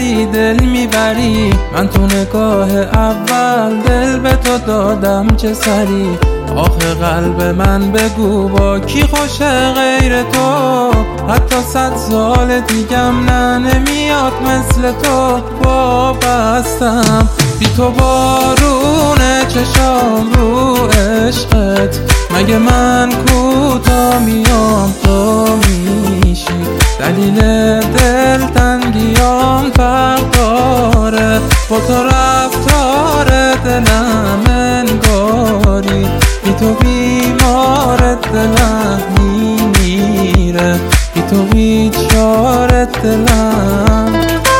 ولی دل میبری. من تو نگاه اول دل به تو دادم چه سری. آخه قلب من بگو با کی خوشه غیر تو. حتی 100 سال دیگم نه نمیاد مثل تو. وابستم بی تو بارونه چشام رو عشقت. مگه من کوتا میام تو میشی. دلیل دل تنگیام فرق داره. با تو رفتار دلم انگاری. بی تو بیمار دلم میمیره. بی تو بیچاره دلم.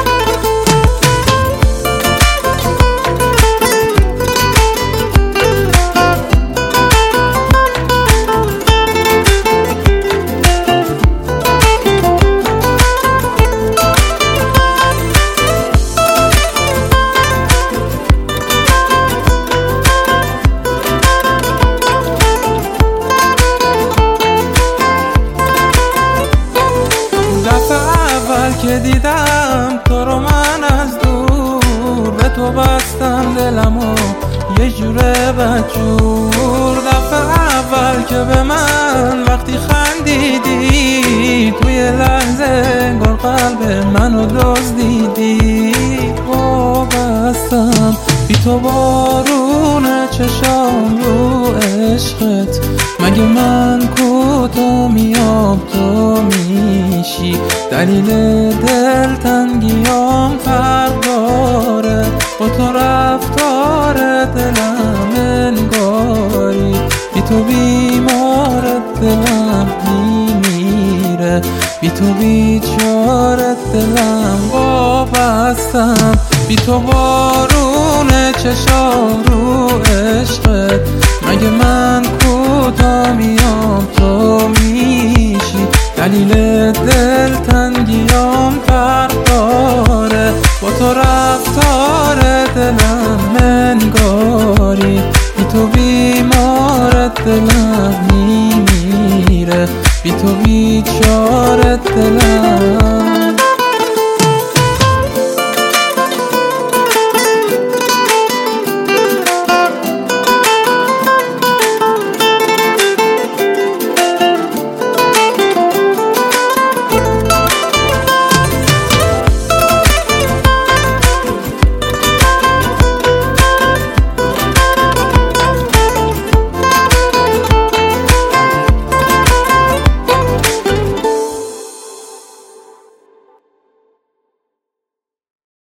که دیدم تو رو من از دور. به تو بستم دلمو یه جوره بدجور. دفعه اول که به من وقتی خندیدی. توی لحظه انگار قلب منو دزدیدی. وابستم بی تو بارونه چشام رو عشقت. مگه من کوتا میام تو میشی. دلیل دل تنگیام فرق داره. با تو رفتار دلم انگاری. بی تو بیمار دلم میمیره. بی تو بیچاره دلم. وابستم بی تو بارونه چشام رو عشقت. مگه من کوتا میام تو میشی. دلیل دل تنگیام فرق داره.